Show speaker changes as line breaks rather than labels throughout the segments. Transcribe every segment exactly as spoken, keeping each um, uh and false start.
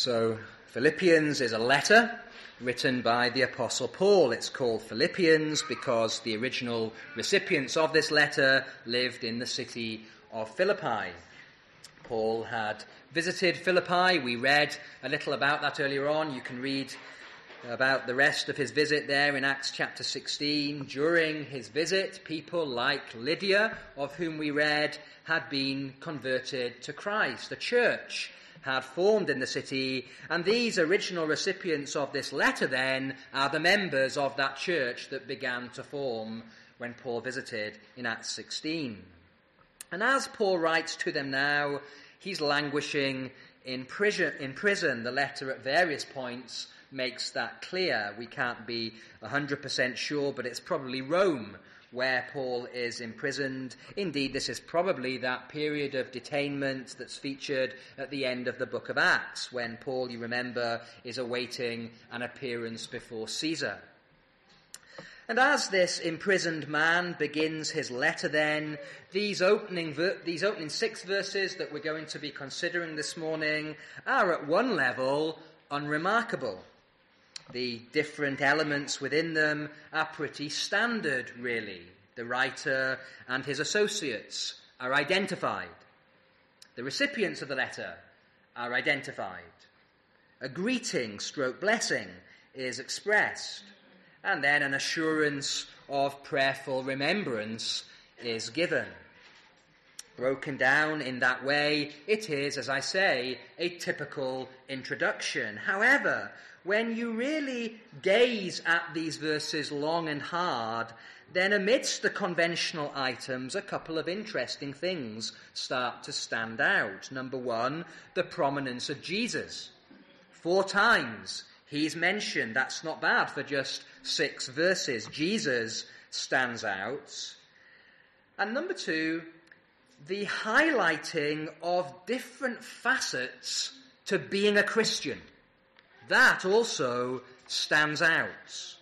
So Philippians is a letter written by the Apostle Paul. It's called Philippians because the original recipients of this letter lived in the city of Philippi. Paul had visited Philippi. We read a little about that earlier on. You can read about the rest of his visit there in Acts chapter sixteen. During his visit, people like Lydia, of whom we read, had been converted to Christ. A church had formed in the city, and these original recipients of this letter then are the members of that church that began to form when Paul visited in Acts sixteen. And as Paul writes to them now, he's languishing in prison. In prison. The letter at various points makes that clear. We can't be one hundred percent sure, but it's probably Rome where Paul is imprisoned. Indeed, this is probably that period of detainment that's featured at the end of the book of Acts, when Paul, you remember, is awaiting an appearance before Caesar. And as this imprisoned man begins his letter then, these opening ver- these opening six verses that we're going to be considering this morning are at one level unremarkable. The different elements within them are pretty standard, really. The writer and his associates are identified. The recipients of the letter are identified. A greeting stroke blessing is expressed. And then an assurance of prayerful remembrance is given. Broken down in that way, it is, as I say, a typical introduction. However, when you really gaze at these verses long and hard, then amidst the conventional items, a couple of interesting things start to stand out. Number one, the prominence of Jesus. Four times he's mentioned. That's not bad for just six verses. Jesus stands out. And number two, the highlighting of different facets to being a Christian. That also stands out.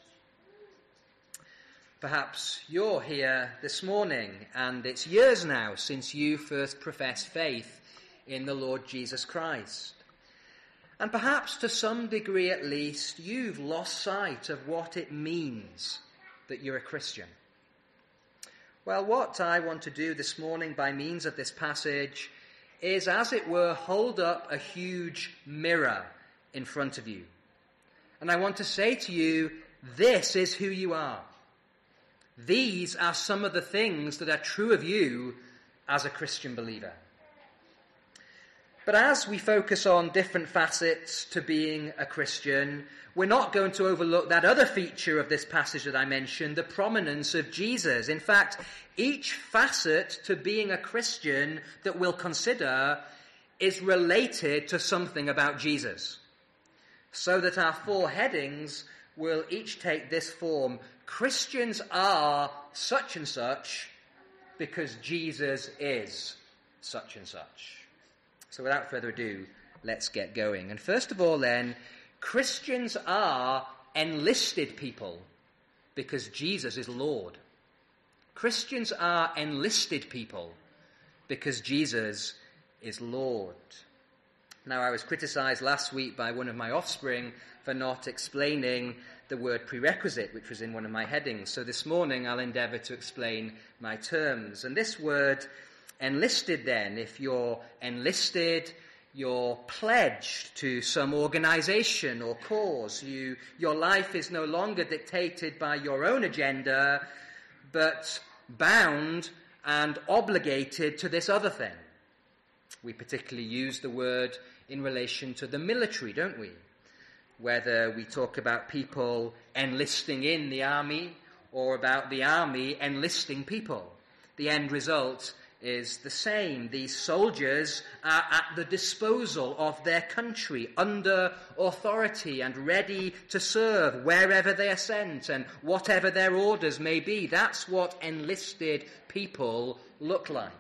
Perhaps you're here this morning, and it's years now since you first professed faith in the Lord Jesus Christ. And perhaps to some degree at least, you've lost sight of what it means that you're a Christian. Well, what I want to do this morning by means of this passage is, as it were, hold up a huge mirror in front of you. And I want to say to you, this is who you are. These are some of the things that are true of you as a Christian believer. But as we focus on different facets to being a Christian, we're not going to overlook that other feature of this passage that I mentioned, the prominence of Jesus. In fact, each facet to being a Christian that we'll consider is related to something about Jesus. So that our four headings will each take this form. Christians are such and such because Jesus is such and such. So without further ado, let's get going. And first of all then, Christians are enlisted people because Jesus is Lord. Christians are enlisted people because Jesus is Lord. Now, I was criticized last week by one of my offspring for not explaining the word prerequisite, which was in one of my headings. So this morning I'll endeavor to explain my terms. And this word enlisted then, if you're enlisted, you're pledged to some organization or cause. You, your life is no longer dictated by your own agenda, but bound and obligated to this other thing. We particularly use the word in relation to the military, don't we? Whether we talk about people enlisting in the army or about the army enlisting people, the end result is the same. These soldiers are at the disposal of their country, under authority and ready to serve wherever they are sent and whatever their orders may be. That's what enlisted people look like.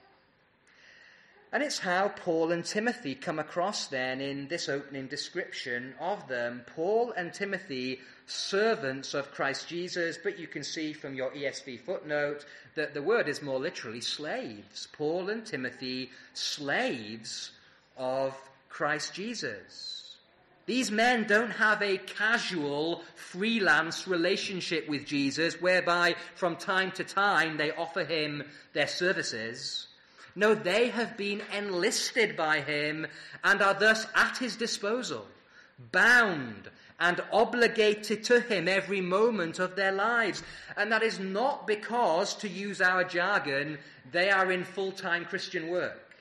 And it's how Paul and Timothy come across then in this opening description of them. Paul and Timothy, servants of Christ Jesus, but you can see from your E S V footnote that the word is more literally slaves. Paul and Timothy, slaves of Christ Jesus. These men don't have a casual, freelance relationship with Jesus whereby from time to time they offer him their services. No, they have been enlisted by him and are thus at his disposal, bound and obligated to him every moment of their lives. And that is not because, to use our jargon, they are in full-time Christian work.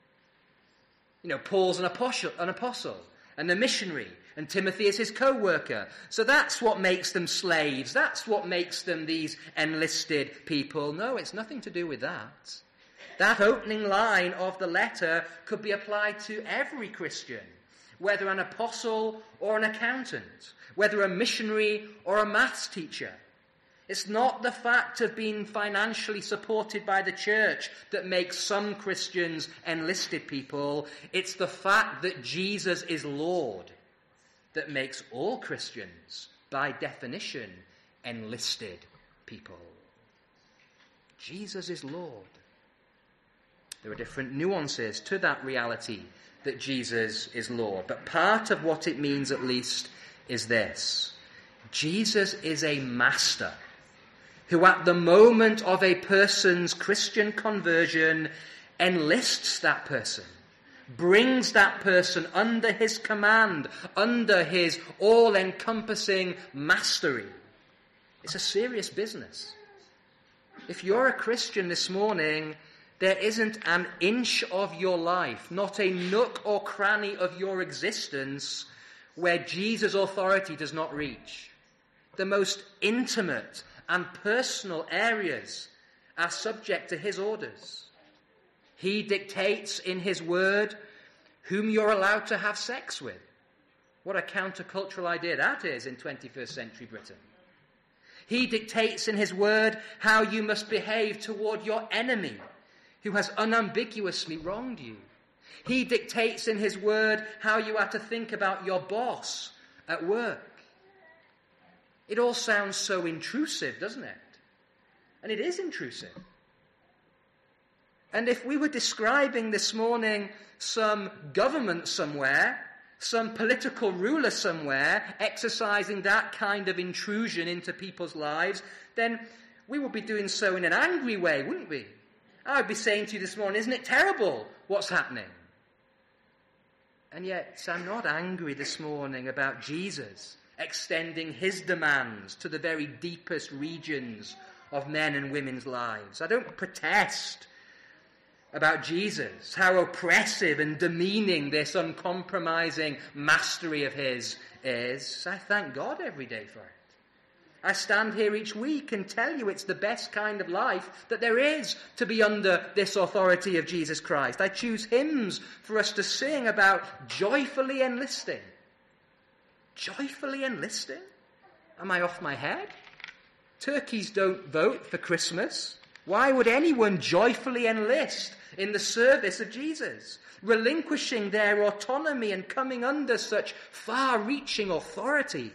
You know, Paul's an apostle, an apostle and a missionary, and Timothy is his co-worker. So that's what makes them slaves. That's what makes them these enlisted people. No, it's nothing to do with that. That opening line of the letter could be applied to every Christian, whether an apostle or an accountant, whether a missionary or a maths teacher. It's not the fact of being financially supported by the church that makes some Christians enlisted people. It's the fact that Jesus is Lord that makes all Christians, by definition, enlisted people. Jesus is Lord. There are different nuances to that reality that Jesus is Lord. But part of what it means, at least, is this. Jesus is a master who at the moment of a person's Christian conversion enlists that person, brings that person under his command, under his all-encompassing mastery. It's a serious business. If you're a Christian this morning, there isn't an inch of your life, not a nook or cranny of your existence, where Jesus' authority does not reach. The most intimate and personal areas are subject to his orders. He dictates in his word whom you're allowed to have sex with. What a countercultural idea that is in twenty-first century Britain. He dictates in his word how you must behave toward your enemy who has unambiguously wronged you. He dictates in his word how you are to think about your boss at work. It all sounds so intrusive, doesn't it? And it is intrusive. And if we were describing this morning some government somewhere, some political ruler somewhere exercising that kind of intrusion into people's lives, then we would be doing so in an angry way, wouldn't we? I would be saying to you this morning, isn't it terrible what's happening? And yet I'm not angry this morning about Jesus extending his demands to the very deepest regions of men and women's lives. I don't protest about Jesus, how oppressive and demeaning this uncompromising mastery of his is. I thank God every day for it. I stand here each week and tell you it's the best kind of life that there is to be under this authority of Jesus Christ. I choose hymns for us to sing about joyfully enlisting. Joyfully enlisting? Am I off my head? Turkeys don't vote for Christmas. Why would anyone joyfully enlist in the service of Jesus, relinquishing their autonomy and coming under such far-reaching authority?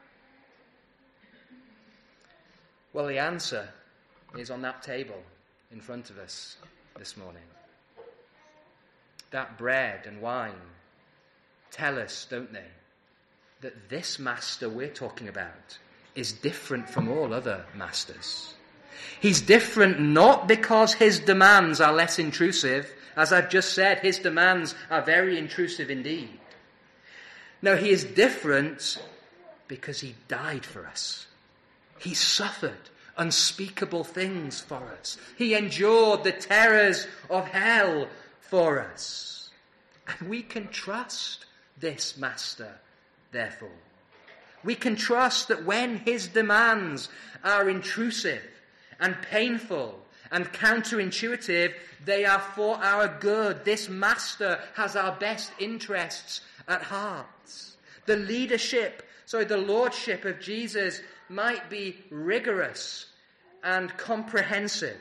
Well, the answer is on that table in front of us this morning. That bread and wine tell us, don't they, that this master we're talking about is different from all other masters. He's different not because his demands are less intrusive. As I've just said, his demands are very intrusive indeed. No, he is different because he died for us. He suffered unspeakable things for us. He endured the terrors of hell for us. And we can trust this master, therefore. We can trust that when his demands are intrusive and painful and counterintuitive, they are for our good. This master has our best interests at heart. The leadership, sorry, the lordship of Jesus might be rigorous and comprehensive,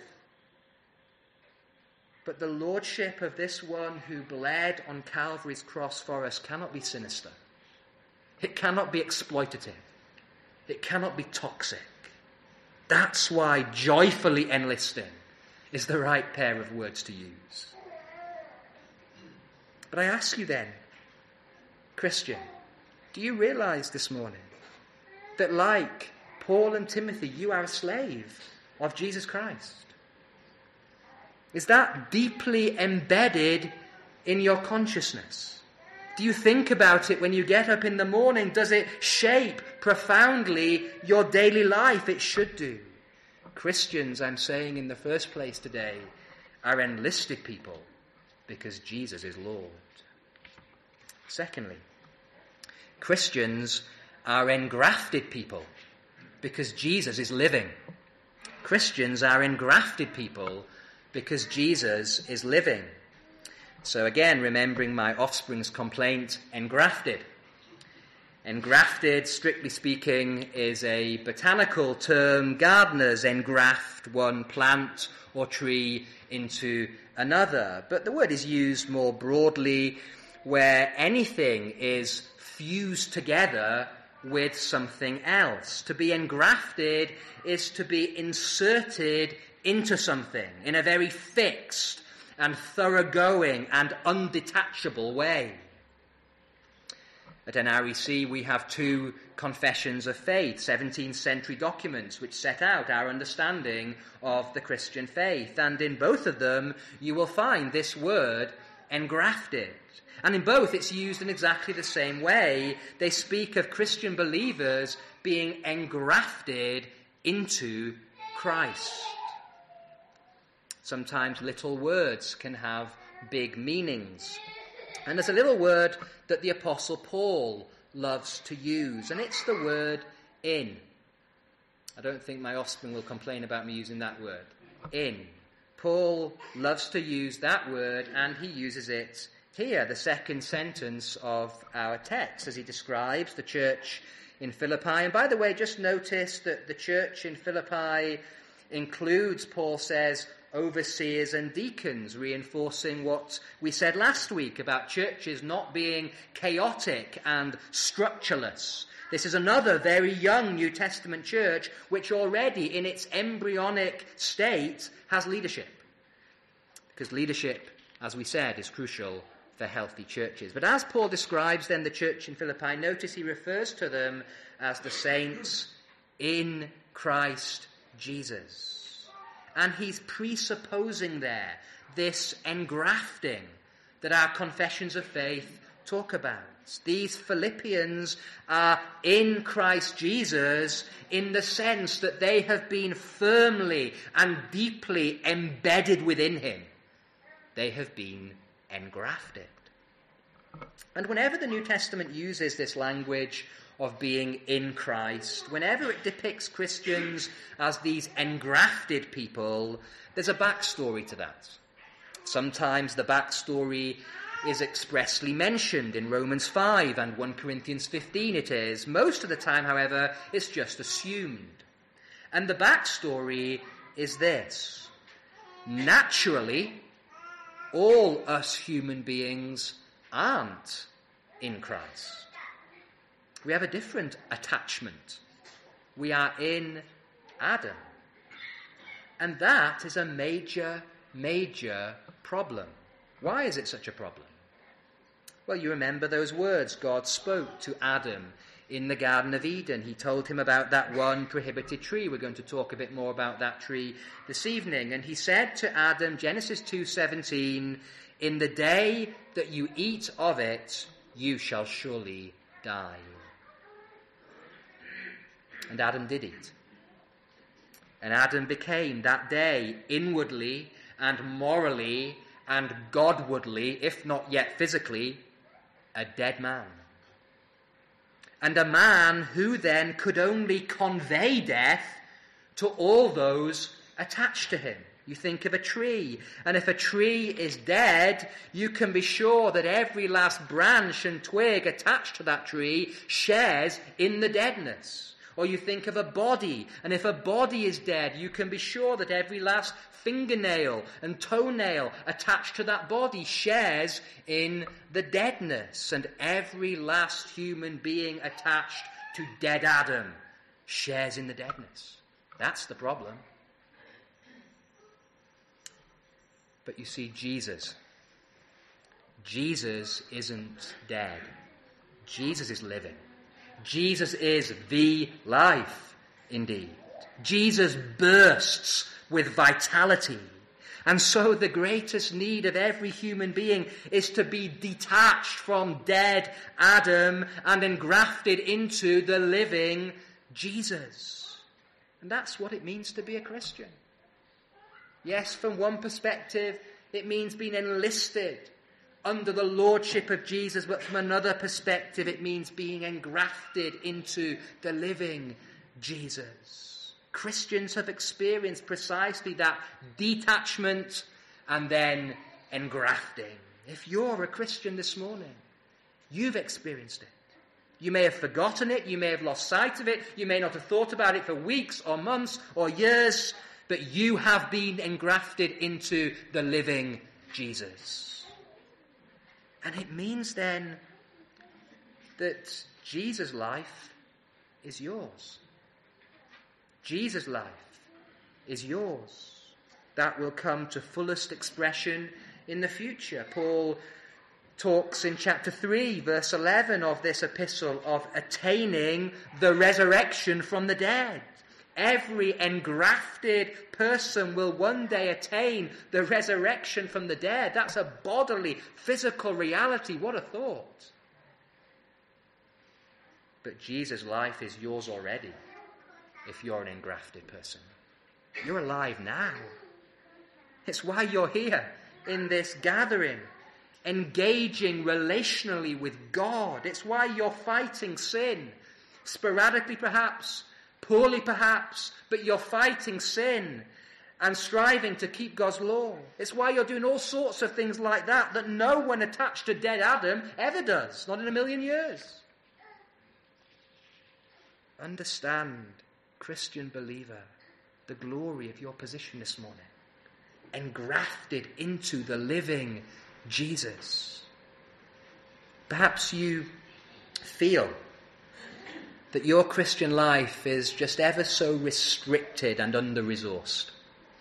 but the lordship of this one who bled on Calvary's cross for us cannot be sinister. It cannot be exploitative. It cannot be toxic. That's why joyfully enlisting is the right pair of words to use. But I ask you then, Christian, Do you realize this morning that, like Paul and Timothy, you are a slave of Jesus Christ? Is that deeply embedded in your consciousness? Do you think about it when you get up in the morning? Does it shape profoundly your daily life? It should do. Christians, I'm saying in the first place today, are enlisted people because Jesus is Lord. Secondly, Christians are engrafted people because Jesus is living. Christians are engrafted people because Jesus is living. So again, remembering my offspring's complaint, engrafted. Engrafted, strictly speaking, is a botanical term. Gardeners engraft one plant or tree into another. But the word is used more broadly where anything is fused together with something else. To be engrafted is to be inserted into something in a very fixed and thoroughgoing and undetachable way. At N R E C we have two confessions of faith, seventeenth century documents which set out our understanding of the Christian faith. And in both of them you will find this word engrafted. And in both it's used in exactly the same way. They speak of Christian believers being engrafted into Christ. Sometimes little words can have big meanings. And there's a little word that the Apostle Paul loves to use, and it's the word in. I don't think my offspring will complain about me using that word. In. Paul loves to use that word, and he uses it here, the second sentence of our text, as he describes the church in Philippi. And by the way, just notice that the church in Philippi includes, Paul says, overseers and deacons, reinforcing what we said last week about churches not being chaotic and structureless. This is another very young New Testament church which already in its embryonic state has leadership. Because leadership, as we said, is crucial for healthy churches. But as Paul describes then the church in Philippi, notice he refers to them as the saints in Christ Jesus. And he's presupposing there this engrafting that our confessions of faith talk about. These Philippians are in Christ Jesus in the sense that they have been firmly and deeply embedded within him. They have been engrafted. And whenever the New Testament uses this language of being in Christ, whenever it depicts Christians as these engrafted people, there's a backstory to that. Sometimes the backstory is expressly mentioned in Romans five and First Corinthians fifteen it is. Most of the time, however, it's just assumed. And the backstory is this. Naturally, all us human beings aren't in Christ. We have a different attachment. We are in Adam. And that is a major, major problem. Why is it such a problem? Well, you remember those words God spoke to Adam in the Garden of Eden. He told him about that one prohibited tree. We're going to talk a bit more about that tree this evening. And he said to Adam, Genesis two seventeen, "In the day that you eat of it, you shall surely die." And Adam did eat. And Adam became that day inwardly and morally and Godwardly, if not yet physically, a dead man. And a man who then could only convey death to all those attached to him. You think of a tree, and if a tree is dead, you can be sure that every last branch and twig attached to that tree shares in the deadness. Or you think of a body, and if a body is dead, you can be sure that every last fingernail and toenail attached to that body shares in the deadness. And every last human being attached to dead Adam shares in the deadness. That's the problem. But you see, Jesus, Jesus isn't dead. Jesus is living. Jesus is the life indeed. Jesus bursts with vitality. And so the greatest need of every human being is to be detached from dead Adam and engrafted into the living Jesus. And that's what it means to be a Christian. Yes, from one perspective, it means being enlisted under the lordship of Jesus, but from another perspective, it means being engrafted into the living Jesus. Christians have experienced precisely that detachment and then engrafting. If you're a Christian this morning, you've experienced it. You may have forgotten it, you may have lost sight of it, you may not have thought about it for weeks or months or years, but you have been engrafted into the living Jesus. And it means then that Jesus' life is yours. Jesus' life is yours. That will come to fullest expression in the future. Paul talks in chapter three, verse eleven of this epistle of attaining the resurrection from the dead. Every engrafted person will one day attain the resurrection from the dead. That's a bodily, physical reality. What a thought. But Jesus' life is yours already. If you're an engrafted person, you're alive now. It's why you're here in this gathering, engaging relationally with God. It's why you're fighting sin, sporadically perhaps, poorly perhaps, but you're fighting sin and striving to keep God's law. It's why you're doing all sorts of things like that that no one attached to dead Adam ever does, not in a million years. Understand, Christian believer, the glory of your position this morning. Engrafted into the living Jesus. Perhaps you feel that your Christian life is just ever so restricted and under-resourced.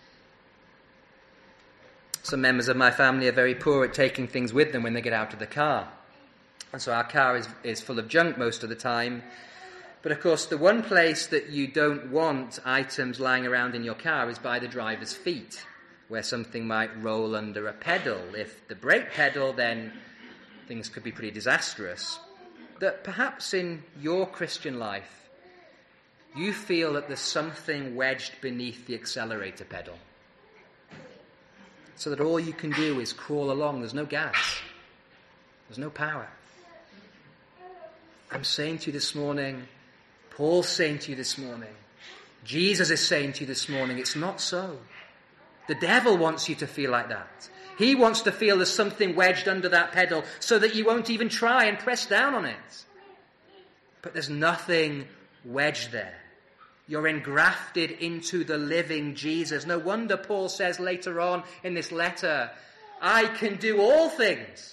Some members of my family are very poor at taking things with them when they get out of the car. And so our car is, is full of junk most of the time. But of course, the one place that you don't want items lying around in your car is by the driver's feet, where something might roll under a pedal. If the brake pedal, then things could be pretty disastrous. That perhaps in your Christian life, you feel that there's something wedged beneath the accelerator pedal, so that all you can do is crawl along. There's no gas. There's no power. I'm saying to you this morning, Paul's saying to you this morning, Jesus is saying to you this morning, it's not so. The devil wants you to feel like that. He wants to feel there's something wedged under that pedal so that you won't even try and press down on it. But there's nothing wedged there. You're engrafted into the living Jesus. No wonder Paul says later on in this letter, I can do all things.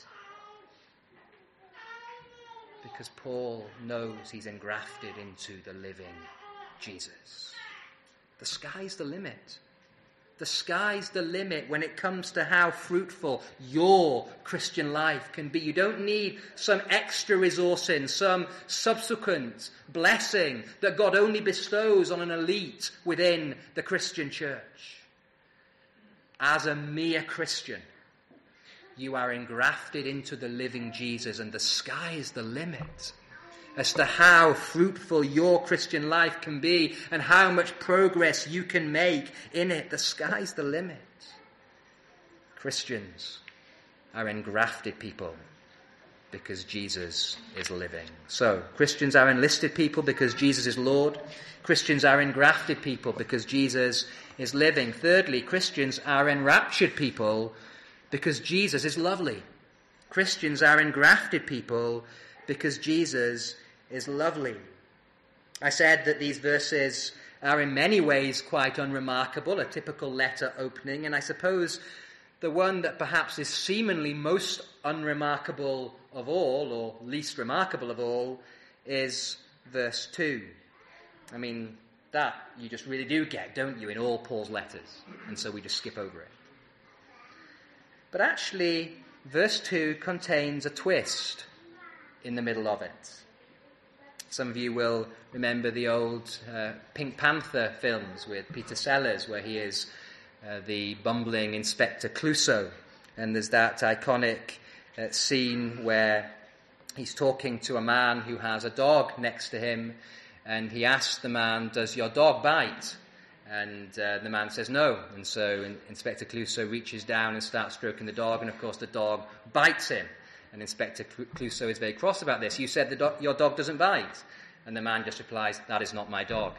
Because Paul knows he's engrafted into the living Jesus. The sky's the limit. The sky's the limit when it comes to how fruitful your Christian life can be. You don't need some extra resourcing, some subsequent blessing that God only bestows on an elite within the Christian church. As a mere Christian, you are engrafted into the living Jesus, and the sky is the limit as to how fruitful your Christian life can be and how much progress you can make in it. The sky's the limit. Christians are engrafted people because Jesus is living. So, Christians are enlisted people because Jesus is Lord. Christians are engrafted people because Jesus is living. Thirdly, Christians are enraptured people because Jesus is lovely. Christians are engrafted people because Jesus is lovely. I said that these verses are in many ways quite unremarkable, a typical letter opening, and I suppose the one that perhaps is seemingly most unremarkable of all, or least remarkable of all, is verse two. I mean, that you just really do get, don't you, in all Paul's letters, and so we just skip over it. But actually, verse two contains a twist. in the middle of it. Some of you will remember the old uh, Pink Panther films with Peter Sellers, where he is uh, the bumbling Inspector Clouseau. And there's that iconic uh, scene where he's talking to a man who has a dog next to him, and he asks the man, "Does your dog bite?" And uh, the man says no. And so in, Inspector Clouseau reaches down and starts stroking the dog, and of course the dog bites him. And Inspector Clouseau is very cross about this. "You said the do- your dog doesn't bite." And the man just replies, "That is not my dog."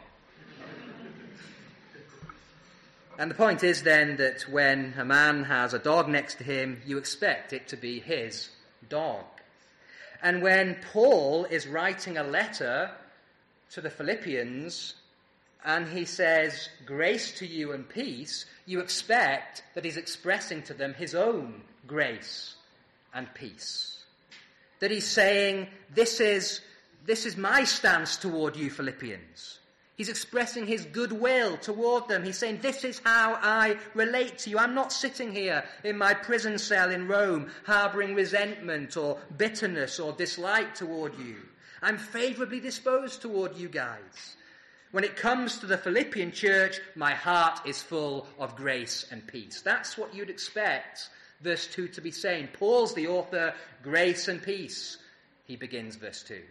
And the point is then that when a man has a dog next to him, you expect it to be his dog. And when Paul is writing a letter to the Philippians, and he says, "Grace to you and peace," you expect that he's expressing to them his own grace and peace. That he's saying, this is, this is my stance toward you, Philippians. He's expressing his goodwill toward them. He's saying, this is how I relate to you. I'm not sitting here in my prison cell in Rome, harboring resentment or bitterness or dislike toward you. I'm favorably disposed toward you guys. When it comes to the Philippian church, my heart is full of grace and peace. That's what you'd expect verse two to be saying. Paul's the author, grace and peace. He begins verse two.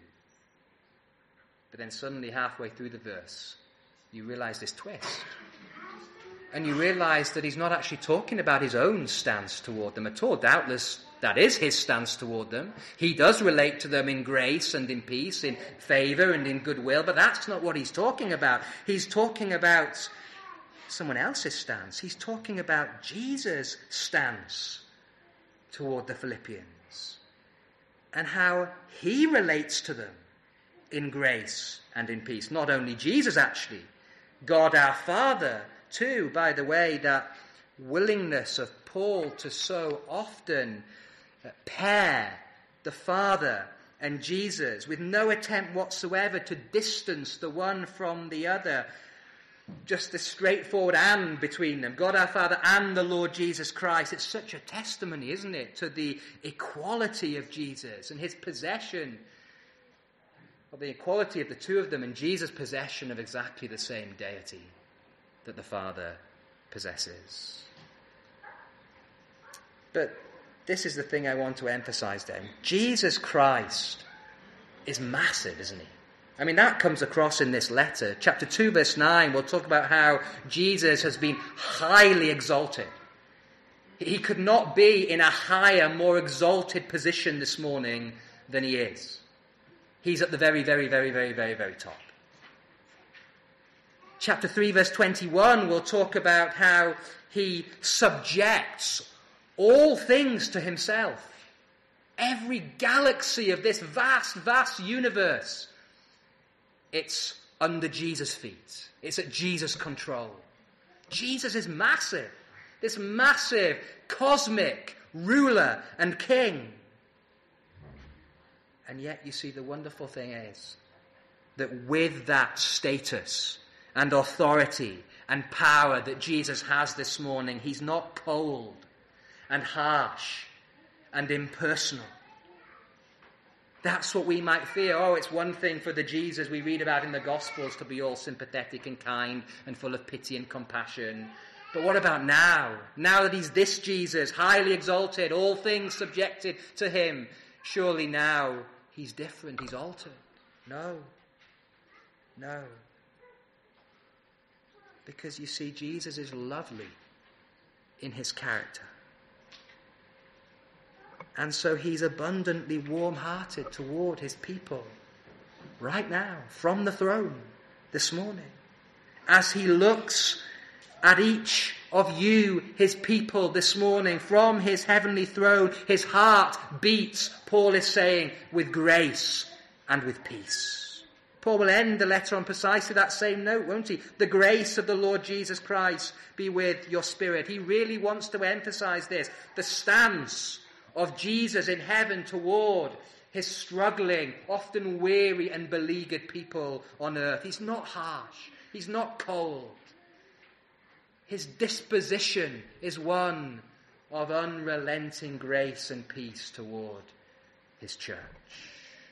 But then suddenly halfway through the verse, you realize this twist. And you realize that he's not actually talking about his own stance toward them at all. Doubtless, that is his stance toward them. He does relate to them in grace and in peace, in favor and in goodwill, but that's not what he's talking about. He's talking about someone else's stance. He's talking about Jesus' stance toward the Philippians and how he relates to them in grace and in peace. Not only Jesus, actually, God our Father too. By the way, that willingness of Paul to so often pair the Father and Jesus with no attempt whatsoever to distance the one from the other. Just a straightforward "and" between them. God our Father and the Lord Jesus Christ. It's such a testimony, isn't it, to the equality of Jesus and his possession, or the equality of the two of them and Jesus' possession of exactly the same deity that the Father possesses. But this is the thing I want to emphasize then. Jesus Christ is massive, isn't he? I mean, that comes across in this letter. Chapter two, verse nine, we'll talk about how Jesus has been highly exalted. He could not be in a higher, more exalted position this morning than he is. He's at the very, very, very, very, very, very top. Chapter three, verse twenty-one, we'll talk about how he subjects all things to himself. Every galaxy of this vast, vast universe, it's under Jesus' feet. It's at Jesus' control. Jesus is massive. This massive, cosmic ruler and king. And yet, you see, the wonderful thing is that with that status and authority and power that Jesus has this morning, he's not cold and harsh and impersonal. That's what we might fear. Oh, it's one thing for the Jesus we read about in the Gospels to be all sympathetic and kind and full of pity and compassion. But what about now? Now that he's this Jesus, highly exalted, all things subjected to him, surely now he's different, he's altered. No. No. Because you see, Jesus is lovely in his character. And so he's abundantly warm-hearted toward his people right now, from the throne this morning. As he looks at each of you, his people, this morning, from his heavenly throne, his heart beats, Paul is saying, with grace and with peace. Paul will end the letter on precisely that same note, won't he? The grace of the Lord Jesus Christ be with your spirit. He really wants to emphasize this. The stance of Jesus in heaven toward his struggling, often weary and beleaguered people on earth. He's not harsh. He's not cold. His disposition is one of unrelenting grace and peace toward his church.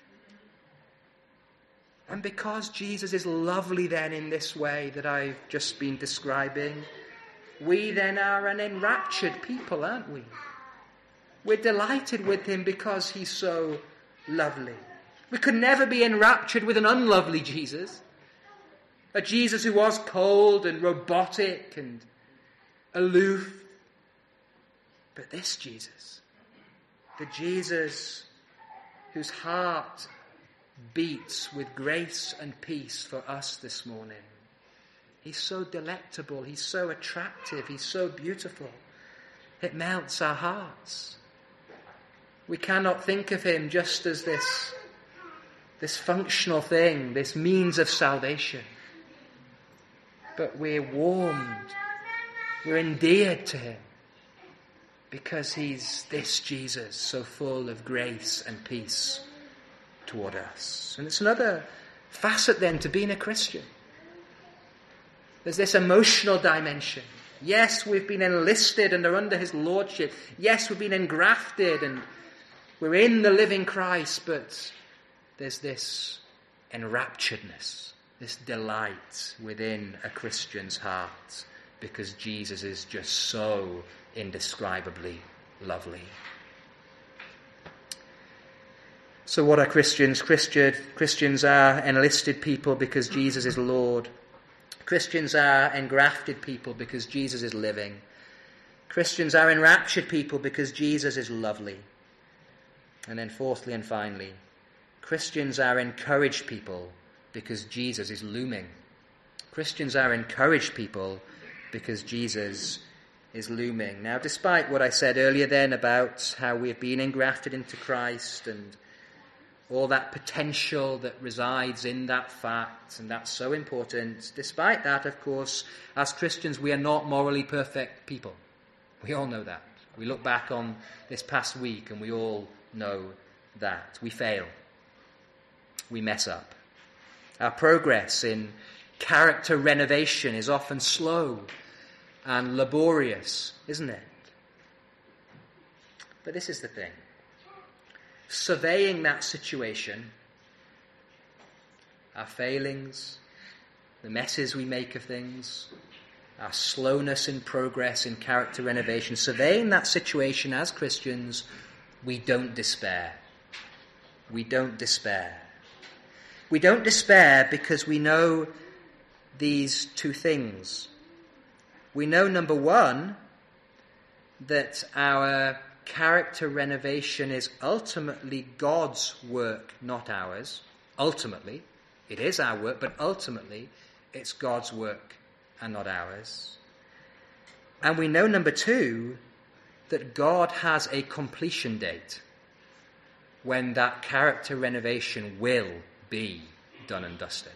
And because Jesus is lovely then in this way that I've just been describing, we then are an enraptured people, aren't we? We're delighted with him because he's so lovely. We could never be enraptured with an unlovely Jesus. A Jesus who was cold and robotic and aloof. But this Jesus, the Jesus whose heart beats with grace and peace for us this morning. He's so delectable, he's so attractive, he's so beautiful. It melts our hearts. We cannot think of him just as this, this functional thing, this means of salvation. But we're warmed, we're endeared to him because he's this Jesus so full of grace and peace toward us. And it's another facet then to being a Christian. There's this emotional dimension. Yes, we've been enlisted and are under his lordship. Yes, we've been engrafted and we're in the living Christ, but there's this enrapturedness, this delight within a Christian's heart because Jesus is just so indescribably lovely. So what are Christians? Christian, Christians are enlisted people because Jesus is Lord. Christians are engrafted people because Jesus is living. Christians are enraptured people because Jesus is lovely. And then fourthly and finally, Christians are encouraged people because Jesus is looming. Christians are encouraged people because Jesus is looming. Now, despite what I said earlier then about how we have been engrafted into Christ and all that potential that resides in that fact, and that's so important, despite that, of course, as Christians, we are not morally perfect people. We all know that. We look back on this past week and we all know that. We fail. We mess up. Our progress in character renovation is often slow and laborious, isn't it? But this is the thing. Surveying that situation, our failings, the messes we make of things, our slowness in progress in character renovation, surveying that situation as Christians, we don't despair. We don't despair. We don't despair because we know these two things. We know, number one, that our character renovation is ultimately God's work, not ours. Ultimately, it is our work, but ultimately, it's God's work and not ours. And we know, number two, that God has a completion date when that character renovation will be done and dusted.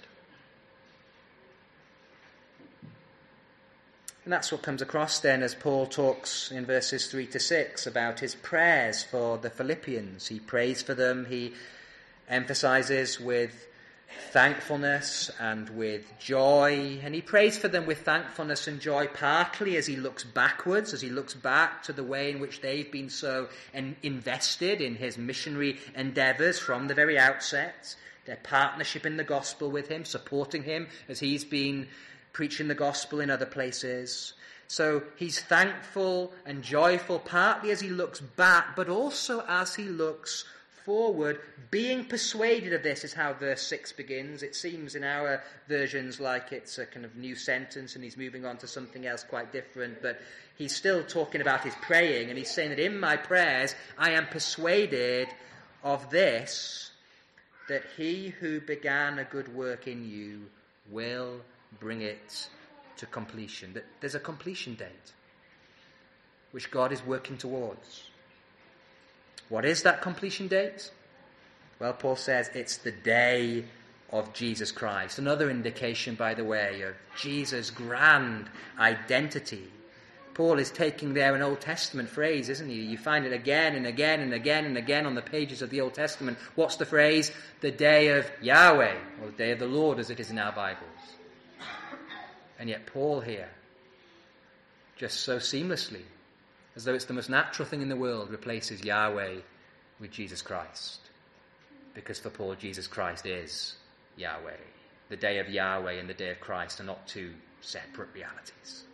And that's what comes across then as Paul talks in verses three to six about his prayers for the Philippians. He prays for them, he emphasizes with thankfulness and with joy, and he prays for them with thankfulness and joy partly as he looks backwards, as he looks back to the way in which they've been so en- invested in his missionary endeavors from the very outset, their partnership in the gospel with him, supporting him as he's been preaching the gospel in other places. So he's thankful and joyful partly as he looks back, but also as he looks forward, being persuaded of this is how verse six begins. It seems in our versions like it's a kind of new sentence and he's moving on to something else quite different, but he's still talking about his praying, and he's saying that in my prayers I am persuaded of this, that he who began a good work in you will bring it to completion. That there's a completion date which God is working towards. What is that completion date? Well, Paul says it's the day of Jesus Christ. Another indication, by the way, of Jesus' grand identity. Paul is taking there an Old Testament phrase, isn't he? You find it again and again and again and again on the pages of the Old Testament. What's the phrase? The day of Yahweh, or the day of the Lord as it is in our Bibles. And yet Paul here, just so seamlessly, as though it's the most natural thing in the world, replaces Yahweh with Jesus Christ. Because for Paul, Jesus Christ is Yahweh. The day of Yahweh and the day of Christ are not two separate realities.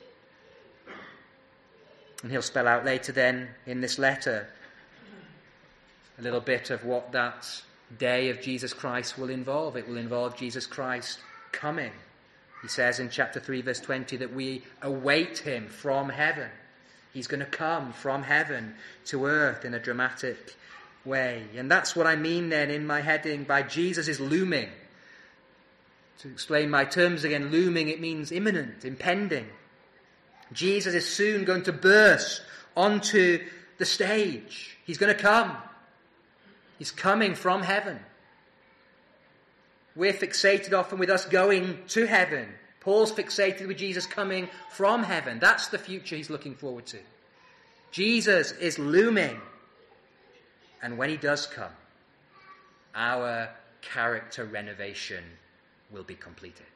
And he'll spell out later then in this letter a little bit of what that day of Jesus Christ will involve. It will involve Jesus Christ coming. He says in chapter three, verse twenty, that we await him from heaven. He's going to come from heaven to earth in a dramatic way. And that's what I mean then in my heading by Jesus is looming. To explain my terms again, looming, it means imminent, impending. Jesus is soon going to burst onto the stage. He's going to come. He's coming from heaven. We're fixated often with us going to heaven. Paul's fixated with Jesus coming from heaven. That's the future he's looking forward to. Jesus is looming. And when he does come, our character renovation will be completed.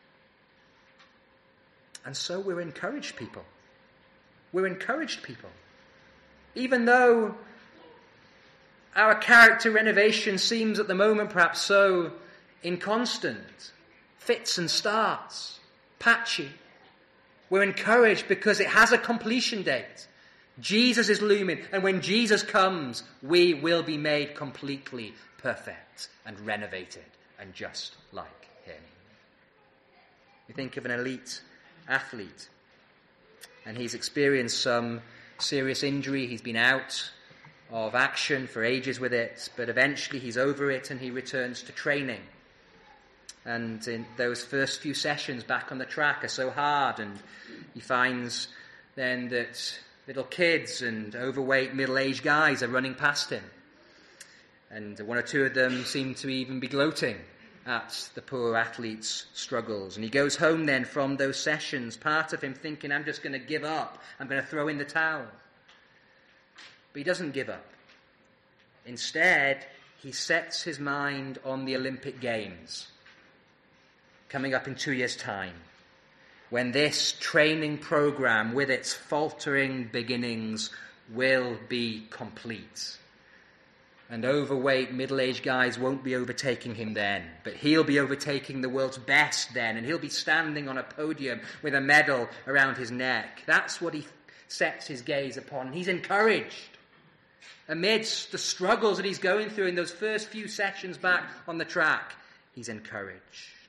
And so we're encouraged people. We're encouraged people. Even though our character renovation seems at the moment perhaps so inconstant, fits and starts, patchy, we're encouraged because it has a completion date. Jesus is looming, and when Jesus comes, we will be made completely perfect and renovated and just like him. You think of an elite athlete, and he's experienced some serious injury. He's been out of action for ages with it, but eventually he's over it and he returns to training. And in those first few sessions back on the track are so hard, and he finds then that little kids and overweight middle-aged guys are running past him. And one or two of them seem to even be gloating at the poor athlete's struggles. And he goes home then from those sessions, part of him thinking, I'm just going to give up. I'm going to throw in the towel. But he doesn't give up. Instead, he sets his mind on the Olympic Games, coming up in two years' time, when this training program, with its faltering beginnings, will be complete. And overweight, middle-aged guys won't be overtaking him then, but he'll be overtaking the world's best then, and he'll be standing on a podium with a medal around his neck. That's what he sets his gaze upon. He's encouraged. Amidst the struggles that he's going through in those first few sessions back on the track, he's encouraged.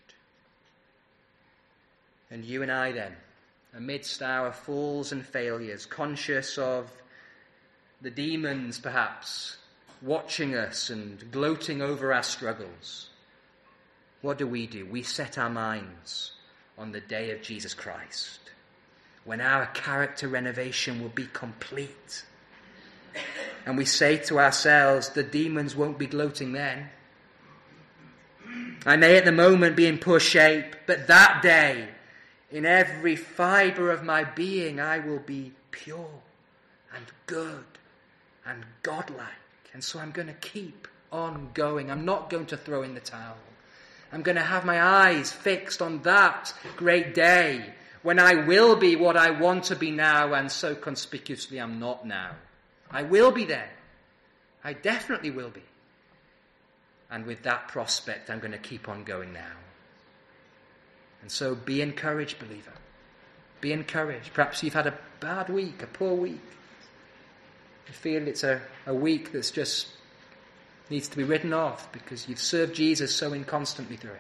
And you and I then, amidst our falls and failures, conscious of the demons perhaps watching us and gloating over our struggles, what do we do? We set our minds on the day of Jesus Christ, when our character renovation will be complete. And we say to ourselves, the demons won't be gloating then. I may at the moment be in poor shape, but that day, in every fibre of my being, I will be pure and good and godlike. And so I'm going to keep on going. I'm not going to throw in the towel. I'm going to have my eyes fixed on that great day when I will be what I want to be now, and so conspicuously I'm not now. I will be there. I definitely will be. And with that prospect, I'm going to keep on going now. And so be encouraged, believer. Be encouraged. Perhaps you've had a bad week, a poor week. You feel it's a, a week that's just needs to be written off because you've served Jesus so inconstantly through it.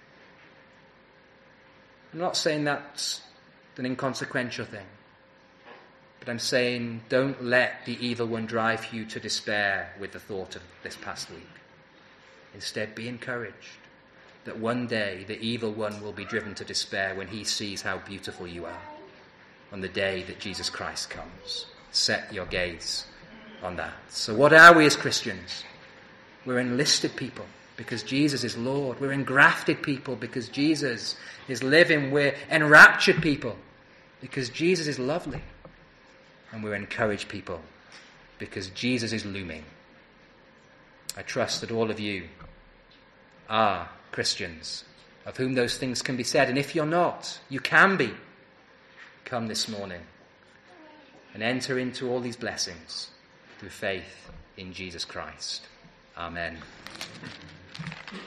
I'm not saying that's an inconsequential thing. But I'm saying don't let the evil one drive you to despair with the thought of this past week. Instead, be encouraged that one day the evil one will be driven to despair when he sees how beautiful you are on the day that Jesus Christ comes. Set your gaze on that. So what are we as Christians? We're enlisted people because Jesus is Lord. We're engrafted people because Jesus is living. We're enraptured people because Jesus is lovely. And we're encouraged people because Jesus is looming. I trust that all of you are Christians of whom those things can be said. And if you're not, you can be. Come this morning and enter into all these blessings through faith in Jesus Christ. Amen.